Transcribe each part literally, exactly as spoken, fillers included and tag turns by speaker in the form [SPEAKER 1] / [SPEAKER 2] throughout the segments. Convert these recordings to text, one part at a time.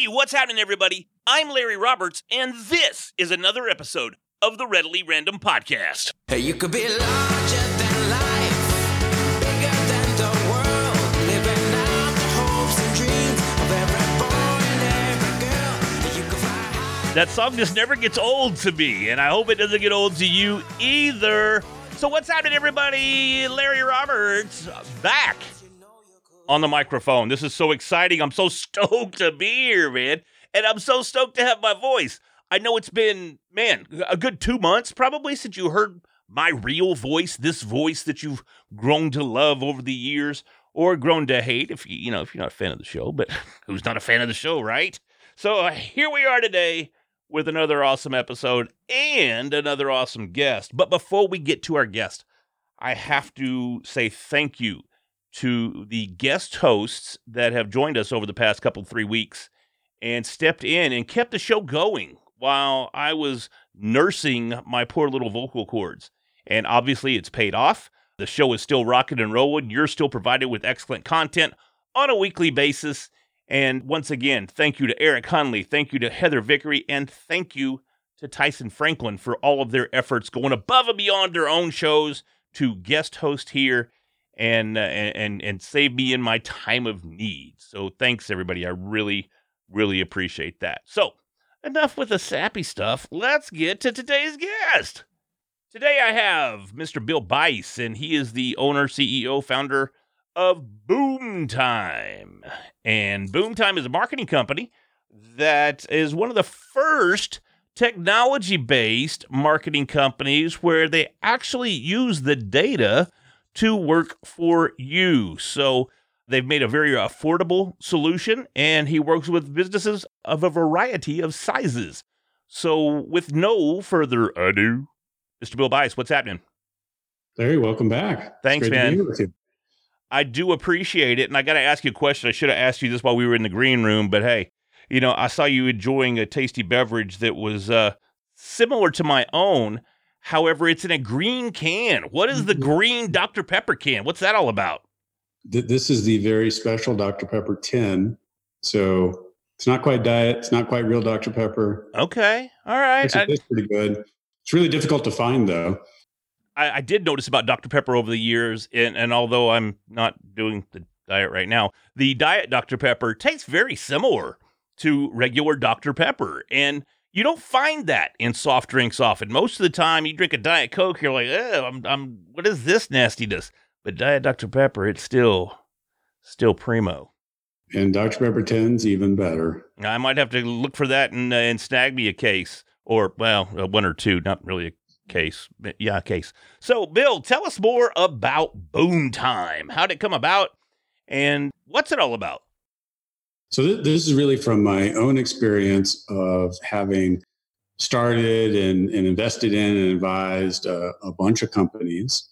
[SPEAKER 1] Hey, what's happening, everybody? I'm Larry Roberts, and this is another episode of the Readily Random Podcast.
[SPEAKER 2] Hey, you could be larger than life, bigger than the world, living out the hopes and dreams of every boy and every girl. You could fly high.
[SPEAKER 1] That song just never gets old to me, and I hope it doesn't get old to you either. So what's happening, everybody? Larry Roberts back on the microphone. This is so exciting. I'm so stoked to be here, man. And I'm so stoked to have my voice. I know it's been, man, a good two months probably since you heard my real voice, this voice that you've grown to love over the years or grown to hate if you, you know, if you're not a fan of the show, but who's not a fan of the show, right? So uh, here we are today with another awesome episode and another awesome guest. But before we get to our guest, I have to say thank you to the guest hosts that have joined us over the past couple, three weeks and stepped in and kept the show going while I was nursing my poor little vocal cords. And obviously it's paid off. The show is still rocking and rolling. You're still provided with excellent content on a weekly basis. And once again, thank you to Eric Hunley. Thank you to Heather Vickery. And thank you to Tyson Franklin for all of their efforts going above and beyond their own shows to guest host here and uh, and and save me in my time of need. So thanks, everybody. I really, really appreciate that. So enough with the sappy stuff. Let's get to today's guest. Today I have Mister Bill Bice, and he is the owner, C E O, founder of Boomtime. And Boomtime is a marketing company that is one of the first technology-based marketing companies where they actually use the data to work for you. So they've made a very affordable solution, and he works with businesses of a variety of sizes. So with no further ado, Mister Bill Bice, what's happening?
[SPEAKER 3] Larry, welcome back.
[SPEAKER 1] Thanks,
[SPEAKER 3] it's great
[SPEAKER 1] man.
[SPEAKER 3] To be here with you.
[SPEAKER 1] I do appreciate it, and I got to ask you a question. I should have asked you this while we were in the green room, but hey, you know, I saw you enjoying a tasty beverage that was uh, similar to my own. However, it's in a green can. What is the green Doctor Pepper can? What's that all about?
[SPEAKER 3] This is the very special Doctor Pepper tin. So it's not quite diet. It's not quite real Doctor Pepper.
[SPEAKER 1] Okay. All right.
[SPEAKER 3] It's, it's pretty good. It's really difficult to find, though.
[SPEAKER 1] I, I did notice about Doctor Pepper over the years, and, and although I'm not doing the diet right now, the diet Doctor Pepper tastes very similar to regular Doctor Pepper. And you don't find that in soft drinks often. Most of the time, you drink a Diet Coke, you're like, oh, I'm, I'm, what is this nastiness? But Diet Doctor Pepper, it's still, still primo.
[SPEAKER 3] And Doctor Pepper tin's even better.
[SPEAKER 1] I might have to look for that and, uh, and snag me a case, or, well, uh, one or two, not really a case. But yeah, a case. So, Bill, tell us more about Boomtime. How did it come about, and what's it all about?
[SPEAKER 3] So th- this is really from my own experience of having started and, and invested in and advised a, a bunch of companies.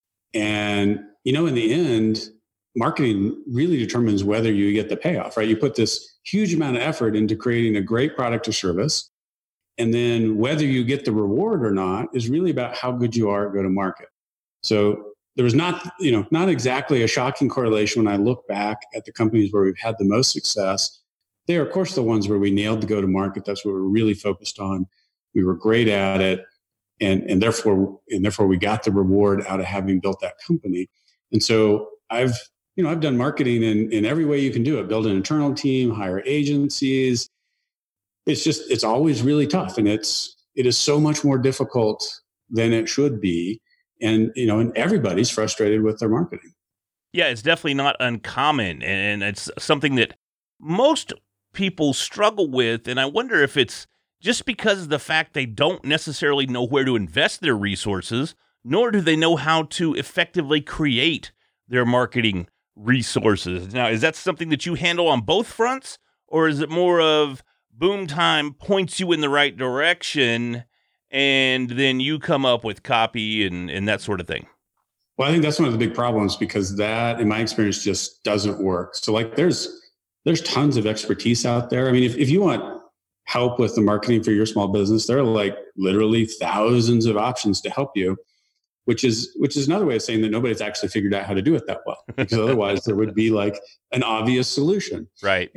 [SPEAKER 3] And, you know, in the end, marketing really determines whether you get the payoff, right? You put this huge amount of effort into creating a great product or service. And then whether you get the reward or not is really about how good you are at go-to-market. So there was not, you know, not exactly a shocking correlation when I look back at the companies where we've had the most success. They are, of course, the ones where we nailed the go-to-market. That's what we're really focused on. We were great at it, and and therefore and therefore we got the reward out of having built that company. And so I've, you know, I've done marketing in in every way you can do it. Build an internal team, hire agencies. It's just it's always really tough, and it's it is so much more difficult than it should be. And, you know, and everybody's frustrated with their marketing.
[SPEAKER 1] Yeah, it's definitely not uncommon. And it's something that most people struggle with. And I wonder if it's just because of the fact they don't necessarily know where to invest their resources, nor do they know how to effectively create their marketing resources. Now, is that something that you handle on both fronts? Or is it more of Boomtime points you in the right direction and then you come up with copy and, and that sort of thing?
[SPEAKER 3] Well, I think that's one of the big problems, because that, in my experience, just doesn't work. So like there's there's tons of expertise out there. I mean, if, if you want help with the marketing for your small business, there are like literally thousands of options to help you. which is which is another way of saying that nobody's actually figured out how to do it that well, because otherwise there would be like an obvious solution.
[SPEAKER 1] Right.
[SPEAKER 3] And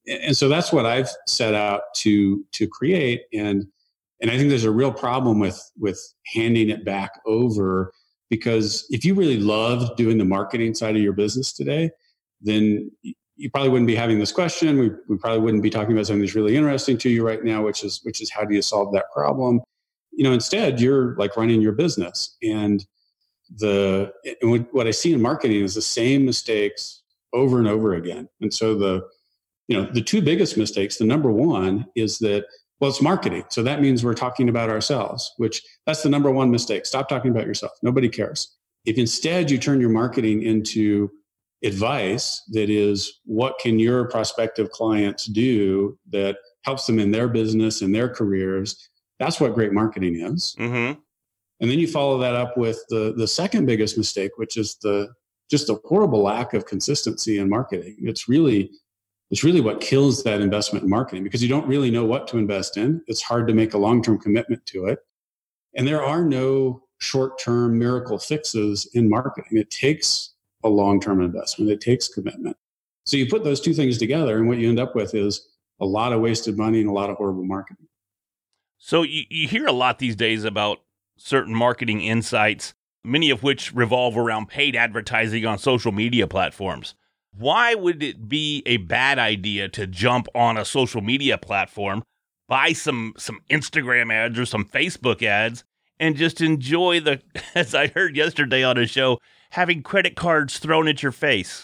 [SPEAKER 3] and so that's what I've set out to to create. And and I think there's a real problem with with handing it back over, because if you really loved doing the marketing side of your business today, then you probably wouldn't be having this question. We, we probably wouldn't be talking about something that's really interesting to you right now, which is which is how do you solve that problem? You know, instead you're like running your business. And the and what I see in marketing is the same mistakes over and over again. And so the you know the two biggest mistakes, the number one is that, well, it's marketing, so that means we're talking about ourselves, which that's the number one mistake. Stop talking about yourself. Nobody cares. If instead you turn your marketing into advice that is, what can your prospective clients do that helps them in their business and their careers, that's what great marketing is.
[SPEAKER 1] Mm-hmm.
[SPEAKER 3] And then you follow that up with the the second biggest mistake, which is the just the horrible lack of consistency in marketing. It's really it's really what kills that investment in marketing, because you don't really know what to invest in. It's hard to make a long-term commitment to it. And there are no short-term miracle fixes in marketing. It takes a long-term investment. It takes commitment. So you put those two things together, and what you end up with is a lot of wasted money and a lot of horrible marketing.
[SPEAKER 1] So you, you hear a lot these days about certain marketing insights, many of which revolve around paid advertising on social media platforms. Why would it be a bad idea to jump on a social media platform, buy some some Instagram ads or some Facebook ads, and just enjoy the, as I heard yesterday on a show, having credit cards thrown at your face?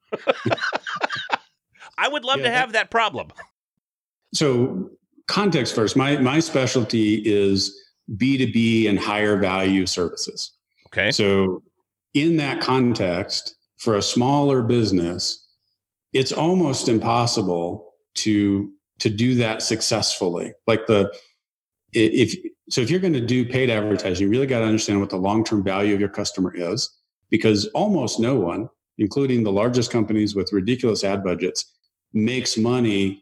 [SPEAKER 1] I would love
[SPEAKER 3] Yeah,
[SPEAKER 1] to have that problem.
[SPEAKER 3] So context first, my my specialty is B two B and higher value services.
[SPEAKER 1] Okay.
[SPEAKER 3] So in that context, for a smaller business, it's almost impossible to to do that successfully. Like the if so if you're going to do paid advertising, you really got to understand what the long-term value of your customer is, because almost no one, including the largest companies with ridiculous ad budgets, makes money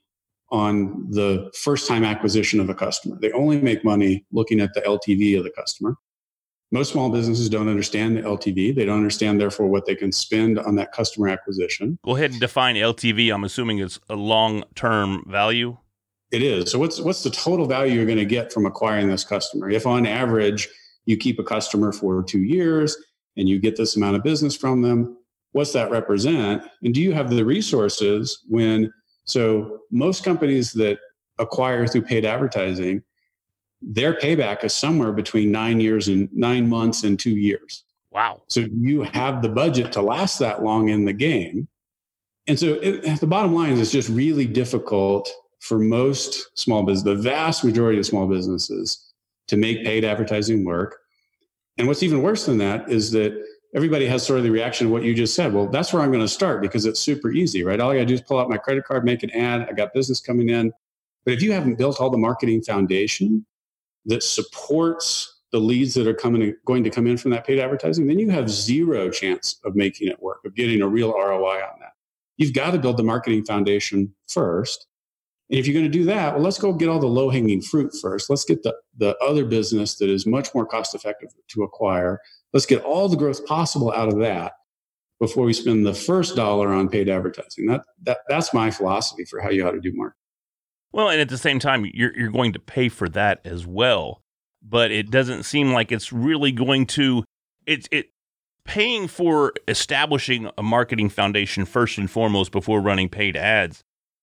[SPEAKER 3] on the first time acquisition of a customer. They only make money looking at the L T V of the customer. Most small businesses don't understand the L T V. They don't understand, therefore, what they can spend on that customer acquisition.
[SPEAKER 1] Go ahead and define L T V. I'm assuming it's a long-term value.
[SPEAKER 3] It is. So what's what's the total value you're going to get from acquiring this customer? If on average you keep a customer for two years and you get this amount of business from them, what's that represent? And do you have the resources when, so most companies that acquire through paid advertising, their payback is somewhere between nine years and nine months and two years.
[SPEAKER 1] Wow.
[SPEAKER 3] So you have the budget to last that long in the game. And so it, the bottom line is it's just really difficult for most small business, the vast majority of small businesses, to make paid advertising work. And what's even worse than that is that everybody has sort of the reaction to what you just said. Well, that's where I'm going to start because it's super easy, right? All I got to do is pull out my credit card, make an ad. I got business coming in. But if you haven't built all the marketing foundation that supports the leads that are coming going to come in from that paid advertising, then you have zero chance of making it work, of getting a real R O I on that. You've got to build the marketing foundation first. And if you're going to do that, well, let's go get all the low-hanging fruit first. Let's get the, the other business that is much more cost-effective to acquire. Let's get all the growth possible out of that before we spend the first dollar on paid advertising. That, that That's my philosophy for how you ought to do marketing.
[SPEAKER 1] Well, and at the same time, you're you're going to pay for that as well. But it doesn't seem like it's really going to, it's it paying for establishing a marketing foundation first and foremost before running paid ads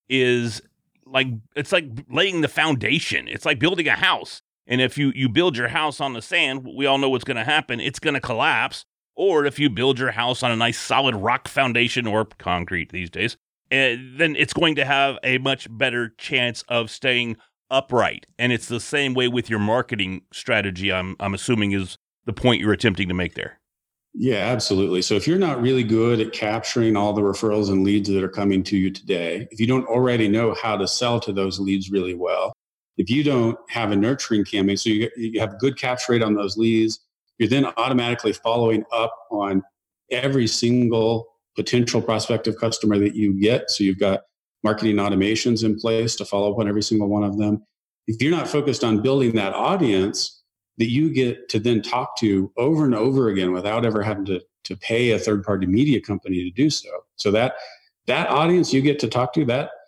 [SPEAKER 1] is like, it's like laying the foundation. It's like building a house. And if you, you build your house on the sand, we all know what's going to happen. It's going to collapse. Or if you build your house on a nice solid rock foundation or concrete these days, and then it's going to have a much better chance of staying upright. And it's the same way with your marketing strategy, I'm I'm assuming is the point you're attempting to make there.
[SPEAKER 3] Yeah, absolutely. So if you're not really good at capturing all the referrals and leads that are coming to you today, if you don't already know how to sell to those leads really well, if you don't have a nurturing campaign, so you, you have good capture rate on those leads, you're then automatically following up on every single potential prospective customer that you get. So you've got marketing automations in place to follow up on every single one of them. If you're not focused on building that audience that you get to then talk to over and over again without ever having to, to pay a third-party media company to do so. So that that audience you get to talk to, that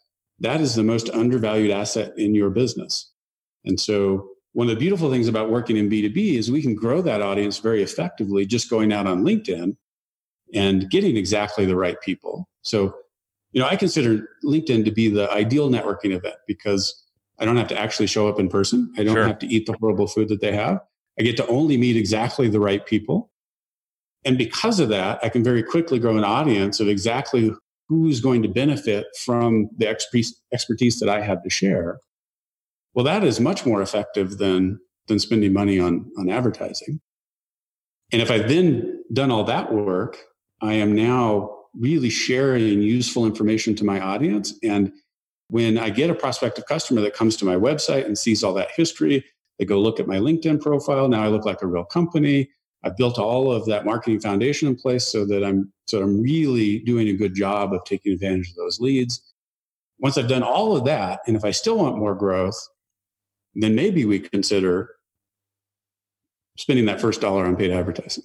[SPEAKER 3] that is the most undervalued asset in your business. And so one of the beautiful things about working in B two B is we can grow that audience very effectively just going out on LinkedIn and getting exactly the right people. So, you know, I consider LinkedIn to be the ideal networking event because I don't have to actually show up in person. I don't
[SPEAKER 1] Sure.
[SPEAKER 3] have to eat the horrible food that they have. I get to only meet exactly the right people. And because of that, I can very quickly grow an audience of exactly who's going to benefit from the expertise that I have to share. Well, that is much more effective than, than spending money on, on advertising. And if I've then done all that work, I am now really sharing useful information to my audience. And when I get a prospective customer that comes to my website and sees all that history, they go look at my LinkedIn profile. Now I look like a real company. I've built all of that marketing foundation in place so that I'm so I'm really doing a good job of taking advantage of those leads. Once I've done all of that, and if I still want more growth, then maybe we consider spending that first dollar on paid advertising.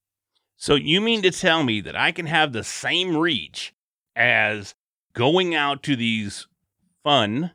[SPEAKER 1] So you mean to tell me that I can have the same reach as going out to these fun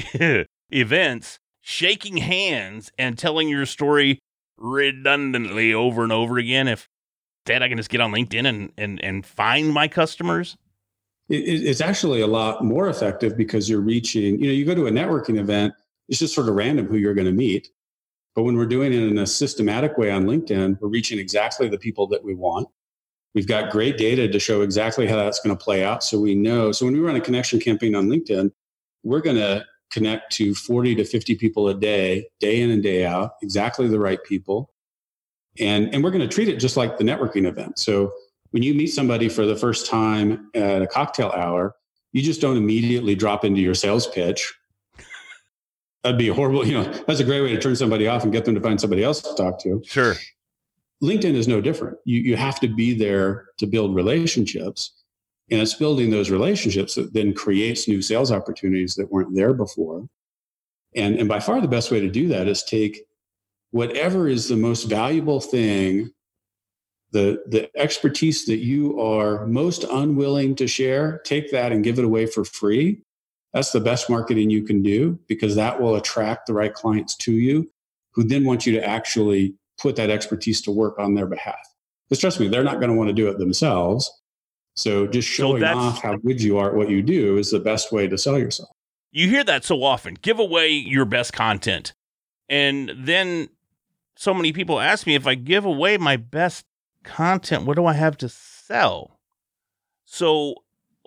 [SPEAKER 1] events, shaking hands and telling your story redundantly over and over again if instead I can just get on LinkedIn and, and, and find my customers?
[SPEAKER 3] It, it's actually a lot more effective because you're reaching, you know, you go to a networking event, it's just sort of random who you're going to meet. But when we're doing it in a systematic way on LinkedIn, we're reaching exactly the people that we want. We've got great data to show exactly how that's going to play out. So we know, so when we run a connection campaign on LinkedIn, we're going to connect to forty to fifty people a day, day in and day out, exactly the right people. And, and we're going to treat it just like the networking event. So when you meet somebody for the first time at a cocktail hour, you just don't immediately drop into your sales pitch. That'd be a horrible, you know, that's a great way to turn somebody off and get them to find somebody else to talk to.
[SPEAKER 1] Sure.
[SPEAKER 3] LinkedIn is no different. You, you have to be there to build relationships. And it's building those relationships that then creates new sales opportunities that weren't there before. And, and by far the best way to do that is take whatever is the most valuable thing, the, the expertise that you are most unwilling to share, take that and give it away for free. That's the best marketing you can do because that will attract the right clients to you who then want you to actually put that expertise to work on their behalf. Because trust me, they're not going to want to do it themselves. So just showing
[SPEAKER 1] So
[SPEAKER 3] off how good you are at what you do is the best way to sell yourself.
[SPEAKER 1] You hear that so often. Give away your best content. And then so many people ask me, if I give away my best content, what do I have to sell? So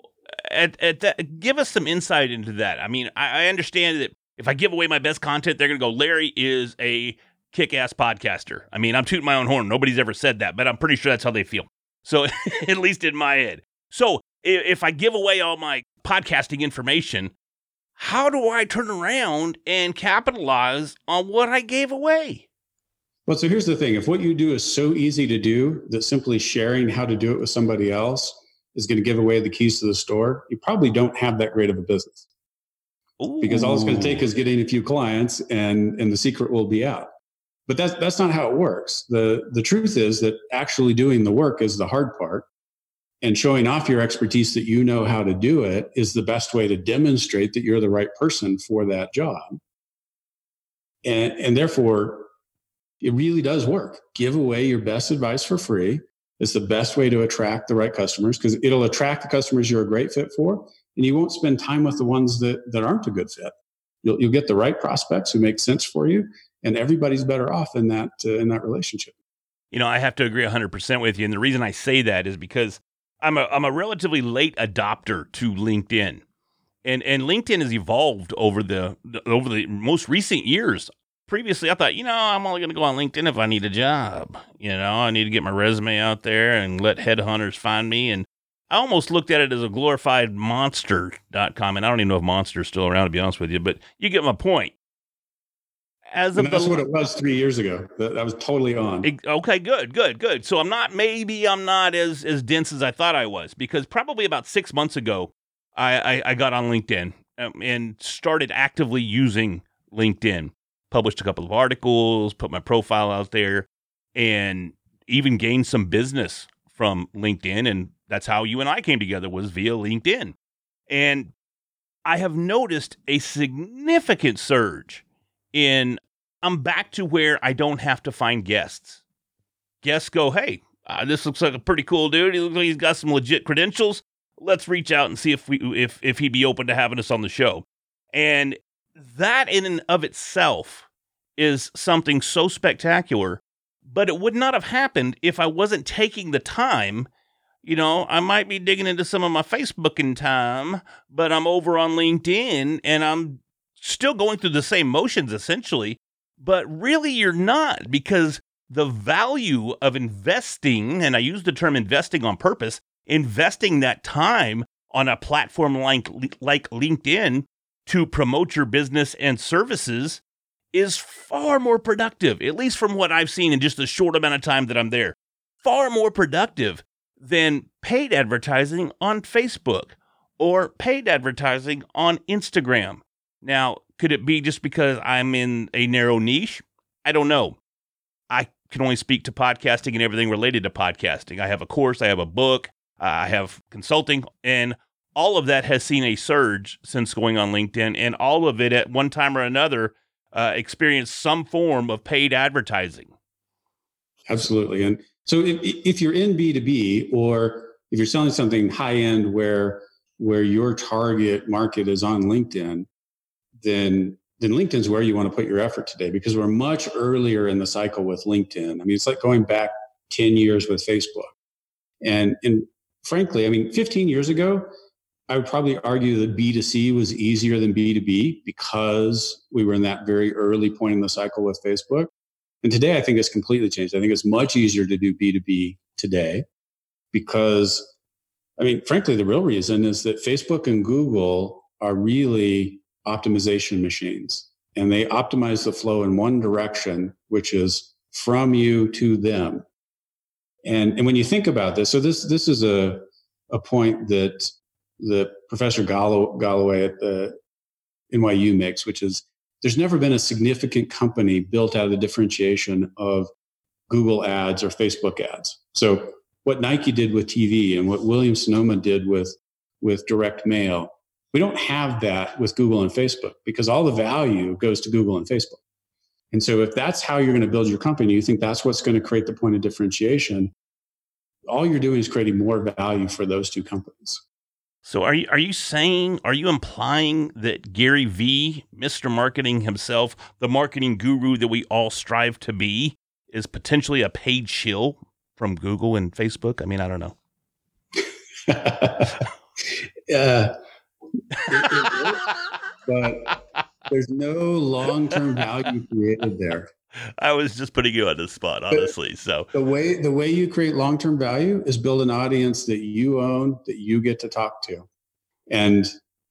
[SPEAKER 1] at, at that, give us some insight into that. I mean, I, I understand that if I give away my best content, they're going to go, Larry is a kick-ass podcaster. I mean, I'm tooting my own horn. Nobody's ever said that, but I'm pretty sure that's how they feel. So at least in my head. So if I give away all my podcasting information, how do I turn around and capitalize on what I gave away?
[SPEAKER 3] Well, so here's the thing. If what you do is so easy to do that simply sharing how to do it with somebody else is going to give away the keys to the store, you probably don't have that great of a business.
[SPEAKER 1] Ooh.
[SPEAKER 3] Because all it's going to take is getting a few clients and, and the secret will be out. But that's, that's not how it works. The, the truth is that actually doing the work is the hard part. And showing off your expertise that you know how to do it is the best way to demonstrate that you're the right person for that job. And, and therefore, it really does work. Give away your best advice for free. It's the best way to attract the right customers because it'll attract the customers you're a great fit for. And you won't spend time with the ones that, that aren't a good fit. You'll, you'll get the right prospects who make sense for you. And everybody's better off in that, uh, in that relationship.
[SPEAKER 1] You know, I have to agree one hundred percent with you. And the reason I say that is because I'm a I'm a relatively late adopter to LinkedIn, and and LinkedIn has evolved over the over the most recent years. Previously, I thought, you know, I'm only going to go on LinkedIn if I need a job. You know, I need to get my resume out there and let headhunters find me. And I almost looked at it as a glorified monster dot com, and I don't even know if Monster's still around, to be honest with you. But you get my point. As of
[SPEAKER 3] And that's
[SPEAKER 1] the,
[SPEAKER 3] what it was three years ago. That, that was totally on.
[SPEAKER 1] Okay, good, good, good. So I'm not, maybe I'm not as, as dense as I thought I was, because probably about six months ago, I, I, I got on LinkedIn um, and started actively using LinkedIn, published a couple of articles, put my profile out there, and even gained some business from LinkedIn. And that's how you and I came together, was via LinkedIn. And I have noticed a significant surge in I'm back to where I don't have to find guests. Guests go, hey, uh, this looks like a pretty cool dude. He looks like he's got some legit credentials. Let's reach out and see if we if if he'd be open to having us on the show. And that in and of itself is something so spectacular, but it would not have happened if I wasn't taking the time. You know, I might be digging into some of my Facebooking time, but I'm over on LinkedIn and I'm still going through the same motions essentially, but really you're not, because the value of investing, and I use the term investing on purpose, investing that time on a platform like, like LinkedIn to promote your business and services is far more productive, at least from what I've seen in just a short amount of time that I'm there, far more productive than paid advertising on Facebook or paid advertising on Instagram. Now, could it be just because I'm in a narrow niche? I don't know. I can only speak to podcasting and everything related to podcasting. I have a course, I have a book, uh, I have consulting, and all of that has seen a surge since going on LinkedIn, and all of it at one time or another uh, experienced some form of paid advertising.
[SPEAKER 3] Absolutely. And so if, if you're in B two B, or if you're selling something high end where where your target market is on LinkedIn, then then LinkedIn's where you want to put your effort today, because we're much earlier in the cycle with LinkedIn. I mean, it's like going back ten years with Facebook. And and frankly, I mean, fifteen years ago, I would probably argue that B two C was easier than B two B because we were in that very early point in the cycle with Facebook. And today, I think it's completely changed. I think it's much easier to do B two B today because, I mean, frankly, the real reason is that Facebook and Google are really optimization machines, and they optimize the flow in one direction, which is from you to them. And, and when you think about this, so this, this is a, a point that the Professor Gallo, Galloway at the N Y U makes, which is there's never been a significant company built out of the differentiation of Google ads or Facebook ads. So what Nike did with T V and what Williams Sonoma did with, with direct mail, we don't have that with Google and Facebook because all the value goes to Google and Facebook. And so if that's how you're going to build your company, you think that's what's going to create the point of differentiation, all you're doing is creating more value for those two companies.
[SPEAKER 1] So are you are you saying, are you implying that Gary Vee, Mister Marketing himself, the marketing guru that we all strive to be, is potentially a paid shill from Google and Facebook? I mean, I don't know.
[SPEAKER 3] uh, it, it works, but there's no long-term value created there.
[SPEAKER 1] I was just putting you on the spot, honestly. So
[SPEAKER 3] the way the way you create long-term value is build an audience that you own, that you get to talk to. And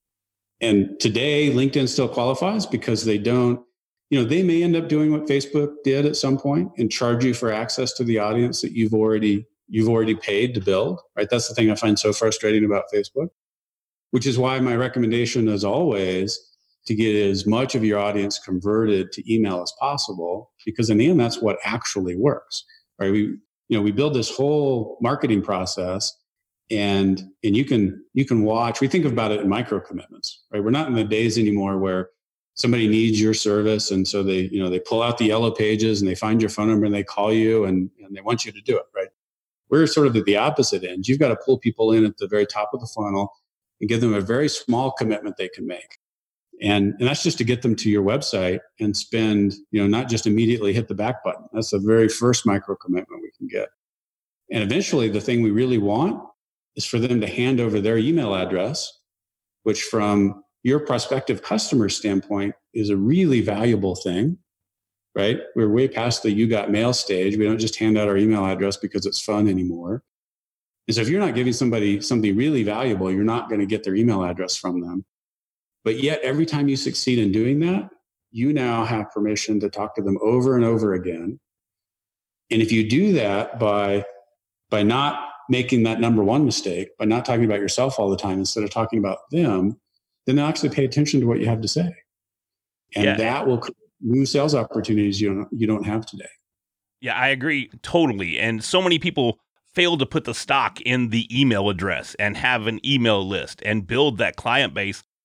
[SPEAKER 3] and today LinkedIn still qualifies because they don't, you know, they may end up doing what Facebook did at some point and charge you for access to the audience that you've already you've already paid to build, right? That's the thing I find so frustrating about Facebook, which is why my recommendation is always to get as much of your audience converted to email as possible, because in the end, that's what actually works, right? We, you know, we build this whole marketing process, and and you can you can watch. We think about it in micro commitments, right? We're not in the days anymore where somebody needs your service, and so they, you know, they pull out the yellow pages and they find your phone number and they call you and, and they want you to do it, right? We're sort of at the opposite end. You've got to pull people in at the very top of the funnel and give them a very small commitment they can make. And, and that's just to get them to your website and spend, you know, not just immediately hit the back button. That's the very first micro commitment we can get. And eventually the thing we really want is for them to hand over their email address, which from your prospective customer standpoint is a really valuable thing, right? We're way past the you got mail stage. We don't just hand out our email address because it's fun anymore. And so if you're not giving somebody something really valuable, you're not going to get their email address from them. But yet, every time you succeed in doing that, you now have permission to talk to them over and over again. And if you do that by, by not making that number one mistake, by not talking about yourself all the time instead of talking about them, then they'll actually pay attention to what you have to say. And yeah. that will create new sales opportunities you don't, you don't have today.
[SPEAKER 1] Yeah, I agree totally. And so many people fail to put the stock in the email address and have an email list and build that client base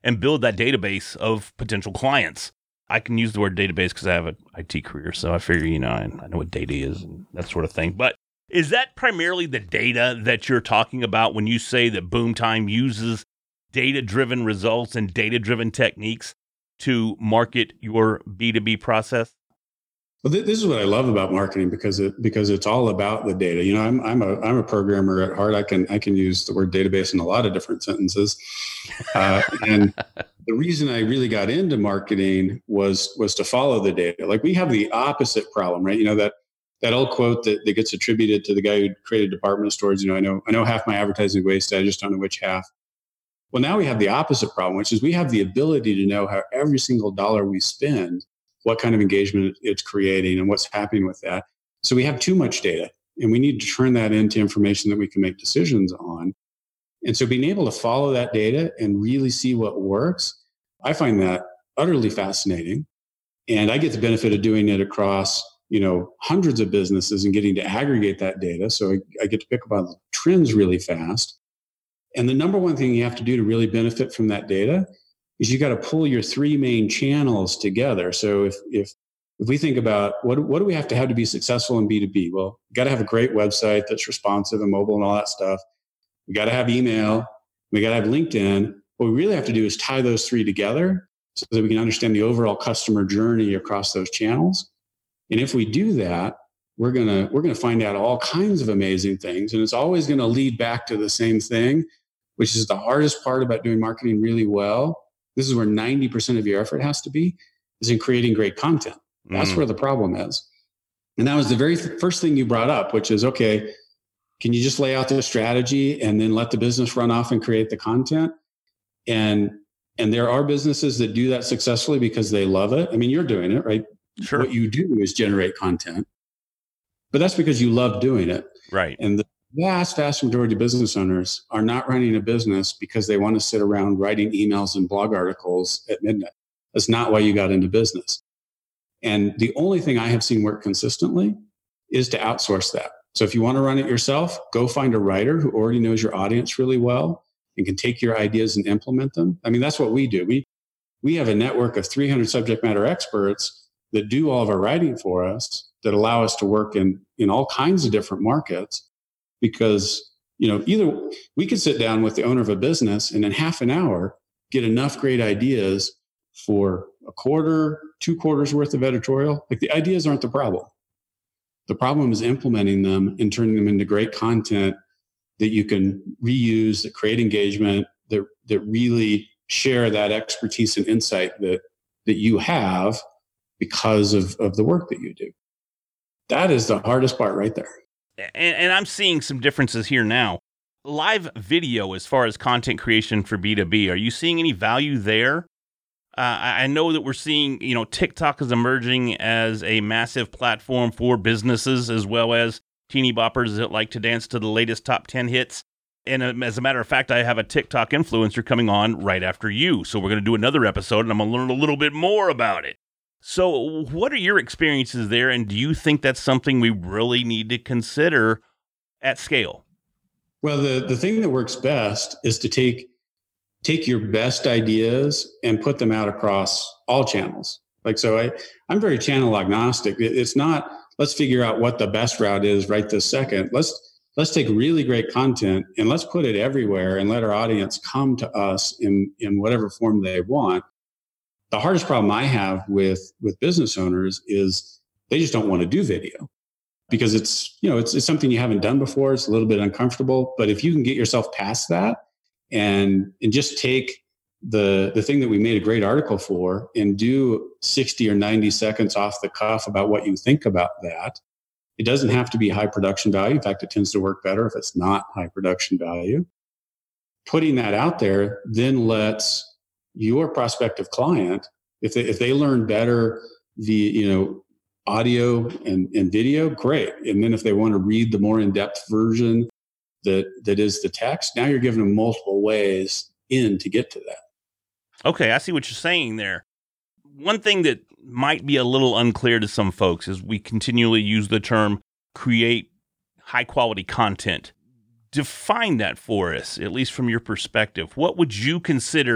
[SPEAKER 1] and build that database of potential clients. I can use the word database because I have an I T career, so I figure, you know, I, I know what data is and that sort of thing. But is that primarily the data that you're talking about when you say that Boomtime uses data-driven results and data-driven techniques to market your B two B process?
[SPEAKER 3] Well, th- this is what I love about marketing because it because it's all about the data. You know, I'm I'm a I'm a programmer at heart. I can I can use the word database in a lot of different sentences. Uh, and the reason I really got into marketing was was to follow the data. Like we have the opposite problem, right? You know that that old quote that, that gets attributed to the guy who created department stores. You know, I know I know half my advertising wasted. I just don't know which half. Well, now we have the opposite problem, which is we have the ability to know how every single dollar we spend, what kind of engagement it's creating and what's happening with that. So we have too much data and we need to turn that into information that we can make decisions on. And so being able to follow that data and really see what works, I find that utterly fascinating. And I get the benefit of doing it across, you know, hundreds of businesses and getting to aggregate that data. So I, I get to pick up on the trends really fast. And the number one thing you have to do to really benefit from that data is you got to pull your three main channels together. So if if if we think about what what do we have to have to be successful in B two B? Well, you got to have a great website that's responsive and mobile and all that stuff. We got to have email. We got to have LinkedIn. What we really have to do is tie those three together so that we can understand the overall customer journey across those channels. And if we do that, we're gonna we're gonna find out all kinds of amazing things, and it's always going to lead back to the same thing, which is the hardest part about doing marketing really well. This is where ninety percent of your effort has to be, is in creating great content. That's mm. where the problem is. And that was the very th- first thing you brought up, which is, okay, can you just lay out the strategy and then let the business run off and create the content? And and there are businesses that do that successfully because they love it. I mean, you're doing it, right?
[SPEAKER 1] Sure.
[SPEAKER 3] What you do is generate content, but that's because you love doing it.
[SPEAKER 1] Right.
[SPEAKER 3] And the vast, vast majority of business owners are not running a business because they want to sit around writing emails and blog articles at midnight. That's not why you got into business. And the only thing I have seen work consistently is to outsource that. So if you want to run it yourself, go find a writer who already knows your audience really well and can take your ideas and implement them. I mean, that's what we do. We we have a network of three hundred subject matter experts that do all of our writing for us, that allow us to work in, in all kinds of different markets. Because, you know, either we could sit down with the owner of a business and in half an hour get enough great ideas for a quarter, two quarters worth of editorial. Like the ideas aren't the problem. The problem is implementing them and turning them into great content that you can reuse, that create engagement, that that really share that expertise and insight that that you have because of, of the work that you do. That is the hardest part right there.
[SPEAKER 1] And, and I'm seeing some differences here now. Live video as far as content creation for B two B, are you seeing any value there? Uh, I know that we're seeing, you know, TikTok is emerging as a massive platform for businesses as well as teeny boppers that like to dance to the latest top ten hits. And um, as a matter of fact, I have a TikTok influencer coming on right after you. So we're going to do another episode and I'm going to learn a little bit more about it. So what are your experiences there? And do you think that's something we really need to consider at scale?
[SPEAKER 3] Well, the, the thing that works best is to take take your best ideas and put them out across all channels. Like, so I, I'm very channel agnostic. It, it's not, let's figure out what the best route is right this second. Let's, let's take really great content and let's put it everywhere and let our audience come to us in, in whatever form they want. The hardest problem I have with, with business owners is they just don't want to do video because it's, you know, it's, it's something you haven't done before. It's a little bit uncomfortable, but if you can get yourself past that, And and just take the the thing that we made a great article for and do sixty or ninety seconds off the cuff about what you think about that. It doesn't have to be high production value. In fact, it tends to work better if it's not high production value. Putting that out there then lets your prospective client, if they if they learn better the you know audio and, and video, great. And then if they want to read the more in-depth version that that is the text, now you're giving them multiple ways in to get to that.
[SPEAKER 1] Okay, I see what you're saying there. One thing that might be a little unclear to some folks is we continually use the term create high quality content. Define that for us, at least from your perspective. What would you consider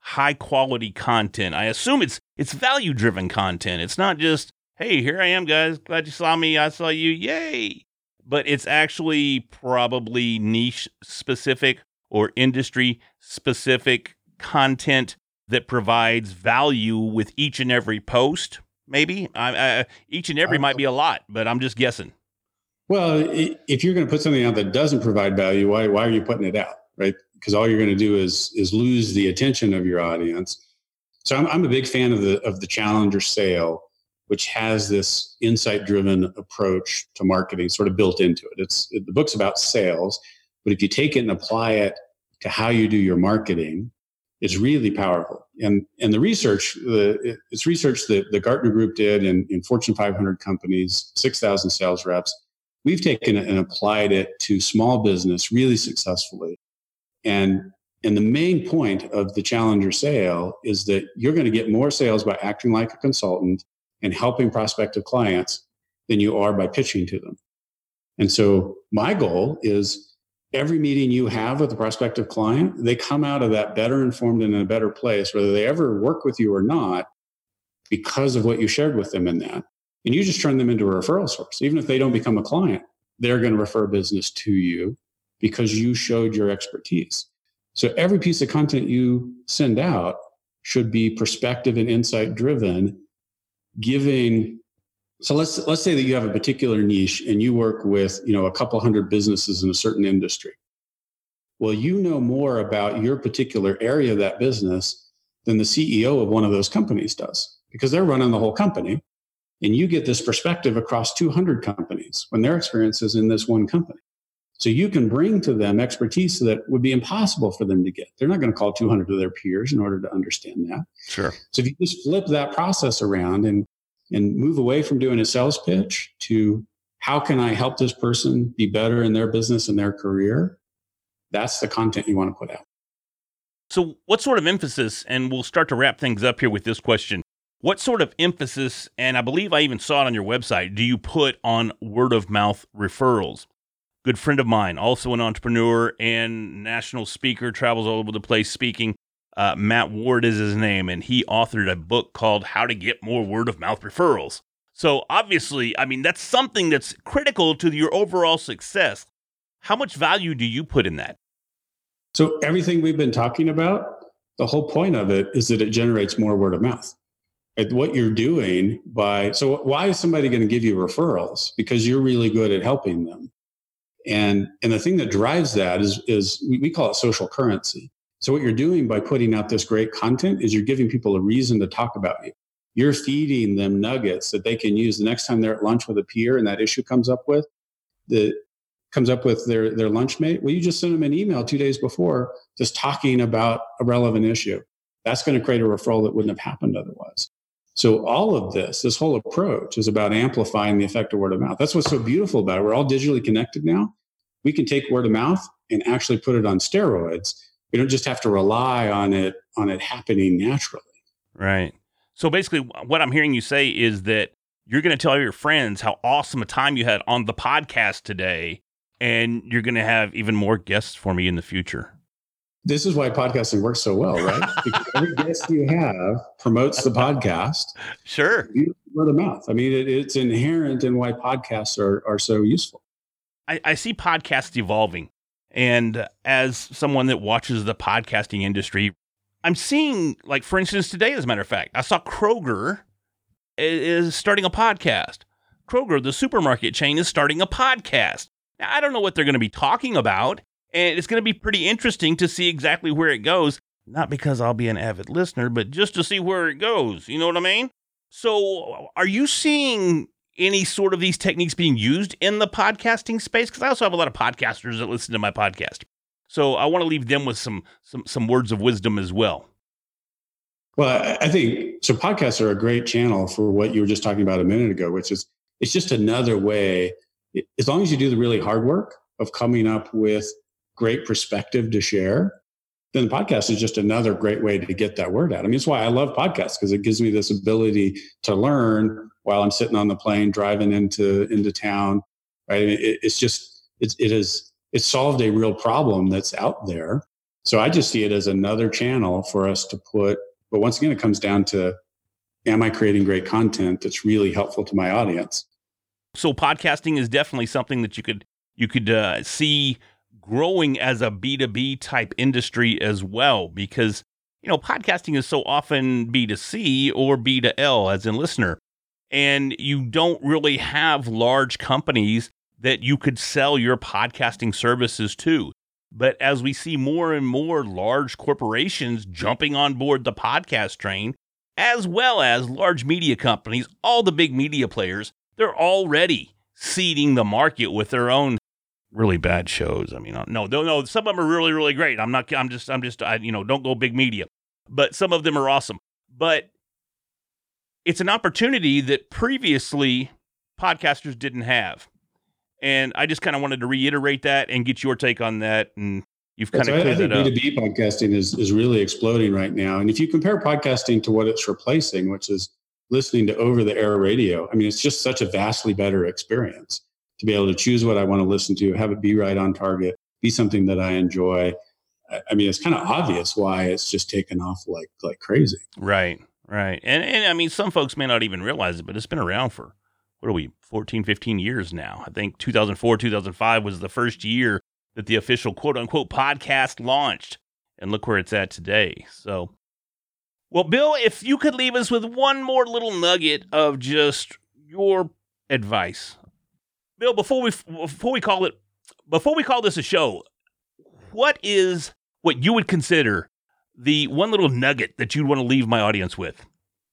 [SPEAKER 1] high quality content? I assume it's it's value driven content. It's not just, hey, here I am, guys. Glad you saw me. I saw you. Yay. But it's actually probably niche specific or industry specific content that provides value with each and every post. Maybe I, I, each and every might be a lot, but I'm just guessing.
[SPEAKER 3] Well, if you're going to put something out that doesn't provide value, why why are you putting it out, right? Because all you're going to do is is lose the attention of your audience. So I'm I'm a big fan of the of the Challenger sale, which has this insight-driven approach to marketing sort of built into it. It's it, the book's about sales, but if you take it and apply it to how you do your marketing, it's really powerful. And and the research, the it's research that the Gartner Group did in, in Fortune five hundred companies, six thousand sales reps. We've taken it and applied it to small business really successfully. And and the main point of the Challenger sale is that you're going to get more sales by acting like a consultant and helping prospective clients than you are by pitching to them. And so my goal is every meeting you have with a prospective client, they come out of that better informed and in a better place, whether they ever work with you or not, because of what you shared with them in that. And you just turn them into a referral source. Even if they don't become a client, they're going to refer business to you because you showed your expertise. So every piece of content you send out should be perspective and insight driven, giving. So let's let's say that you have a particular niche and you work with, you know, a couple hundred businesses in a certain industry. Well, you know more about your particular area of that business than the C E O of one of those companies does, because they're running the whole company. And you get this perspective across two hundred companies when their experience is in this one company. So you can bring to them expertise that would be impossible for them to get. They're not going to call two hundred of their peers in order to understand that.
[SPEAKER 1] Sure.
[SPEAKER 3] So if you just flip that process around and, and move away from doing a sales pitch to how can I help this person be better in their business and their career, that's the content you want to put out.
[SPEAKER 1] So what sort of emphasis, and we'll start to wrap things up here with this question, what sort of emphasis, and I believe I even saw it on your website, do you put on word of mouth referrals? Good friend of mine, also an entrepreneur and national speaker, travels all over the place speaking. Uh, Matt Ward is his name, and he authored a book called How to Get More Word of Mouth Referrals. So obviously, I mean, that's something that's critical to your overall success. How much value do you put in that?
[SPEAKER 3] So everything we've been talking about, the whole point of it is that it generates more word of mouth. At what you're doing by, so why is somebody going to give you referrals? Because you're really good at helping them. And, and the thing that drives that is, is we call it social currency. So what you're doing by putting out this great content is you're giving people a reason to talk about you. You're feeding them nuggets that they can use the next time they're at lunch with a peer and that issue comes up with, that comes up with their, their lunch mate. Well, you just send them an email two days before just talking about a relevant issue. That's going to create a referral that wouldn't have happened otherwise. So all of this, this whole approach is about amplifying the effect of word of mouth. That's what's so beautiful about it. We're all digitally connected now. We can take word of mouth and actually put it on steroids. We don't just have to rely on it, on it happening naturally.
[SPEAKER 1] Right. So basically what I'm hearing you say is that you're going to tell your friends how awesome a time you had on the podcast today, and you're going to have even more guests for me in the future.
[SPEAKER 3] This is why podcasting works so well, right? Because every guest you have promotes the podcast.
[SPEAKER 1] Sure.
[SPEAKER 3] Word of mouth. I mean, it, it's inherent in why podcasts are, are so useful.
[SPEAKER 1] I, I see podcasts evolving. And as someone that watches the podcasting industry, I'm seeing, like, for instance, today, as a matter of fact, I saw Kroger is starting a podcast. Kroger, the supermarket chain, is starting a podcast. Now, I don't know what they're going to be talking about. And it's going to be pretty interesting to see exactly where it goes. Not because I'll be an avid listener, but just to see where it goes. You know what I mean? So are you seeing any sort of these techniques being used in the podcasting space? Because I also have a lot of podcasters that listen to my podcast. So I want to leave them with some some some words of wisdom as well.
[SPEAKER 3] Well, I think, so podcasts are a great channel for what you were just talking about a minute ago, which is, it's just another way, as long as you do the really hard work of coming up with great perspective to share, then the podcast is just another great way to get that word out. I mean, it's why I love podcasts, because it gives me this ability to learn while I'm sitting on the plane, driving into, into town, right? It, it's just, it's, it is, it's solved a real problem that's out there. So I just see it as another channel for us to put, but once again, it comes down to, am I creating great content that's really helpful to my audience?
[SPEAKER 1] So podcasting is definitely something that you could you could uh, see growing as a B two B type industry as well, because, you know, podcasting is so often B two C or B two L, as in listener, and you don't really have large companies that you could sell your podcasting services to. But as we see more and more large corporations jumping on board the podcast train, as well as large media companies, all the big media players, they're already seeding the market with their own really bad shows. I mean, no, no, no, some of them are really, really great. I'm not, I'm just, I'm just, I, you know, don't go big media, but some of them are awesome. But it's an opportunity that previously podcasters didn't have. And I just kind of wanted to reiterate that and get your take on that. And you've kind
[SPEAKER 3] so
[SPEAKER 1] of cleared
[SPEAKER 3] I think
[SPEAKER 1] that up.
[SPEAKER 3] B two B podcasting is, is really exploding right now. And if you compare podcasting to what it's replacing, which is listening to over-the-air radio, I mean, it's just such a vastly better experience to be able to choose what I want to listen to, have it be right on target, be something that I enjoy. I mean, it's kind of obvious why it's just taken off like like crazy.
[SPEAKER 1] Right, right. And, and I mean, some folks may not even realize it, but it's been around for, what are we, fourteen, fifteen years now. I think two thousand four, two thousand five was the first year that the official quote-unquote podcast launched. And look where it's at today. So, well, Bill, if you could leave us with one more little nugget of just your advice. Bill, before we before we call it before we call this a show, what is what you would consider the one little nugget that you'd want to leave my audience with?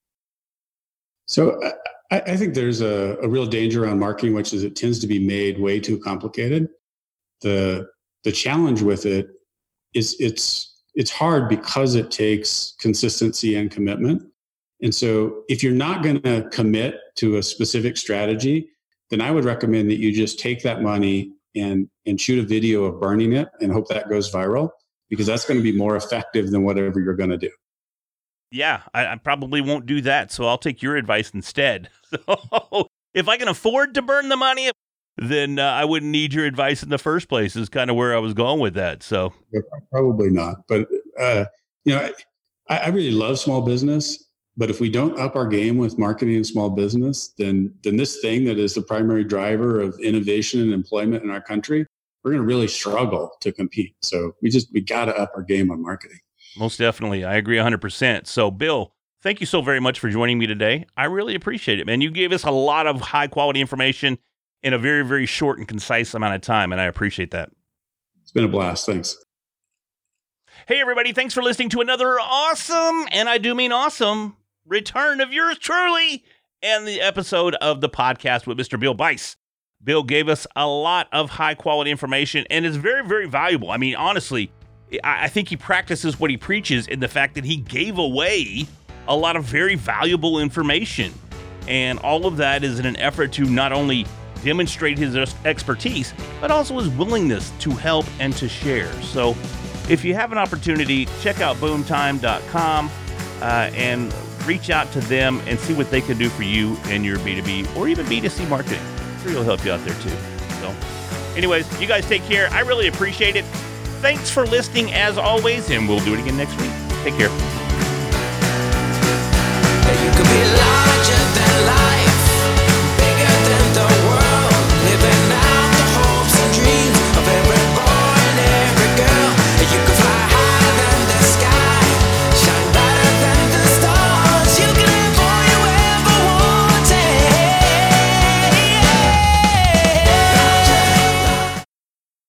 [SPEAKER 3] So I, I think there's a, a real danger around marketing, which is it tends to be made way too complicated. The the challenge with it is it's it's hard because it takes consistency and commitment. And so if you're not going to commit to a specific strategy, then I would recommend that you just take that money and, and shoot a video of burning it and hope that goes viral, because that's going to be more effective than whatever you're going to do.
[SPEAKER 1] Yeah, I, I probably won't do that. So I'll take your advice instead. So if I can afford to burn the money, then uh, I wouldn't need your advice in the first place, is kind of where I was going with that. So
[SPEAKER 3] probably not. But, uh, you know, I, I really love small business. But if we don't up our game with marketing and small business, then then this thing that is the primary driver of innovation and employment in our country, we're going to really struggle to compete. So we just we got to up our game on marketing.
[SPEAKER 1] Most definitely. I agree one hundred percent. So, Bill, thank you so very much for joining me today. I really appreciate it, man. You gave us a lot of high quality information in a very, very short and concise amount of time, and I appreciate that.
[SPEAKER 3] It's been a blast. Thanks.
[SPEAKER 1] Hey, everybody. Thanks for listening to another awesome, and I do mean awesome, return of yours truly and the episode of the podcast with Mister Bill Bice. Bill gave us a lot of high quality information, and it's very, very valuable. I mean, honestly, I think he practices what he preaches in the fact that he gave away a lot of very valuable information. And all of that is in an effort to not only demonstrate his expertise, but also his willingness to help and to share. So if you have an opportunity, check out boom time dot com uh, and reach out to them and see what they can do for you in your B two B or even B two C marketing. I'm sure he'll help you out there too. So anyways, you guys take care. I really appreciate it. Thanks for listening as always, and we'll do it again next week. Take care.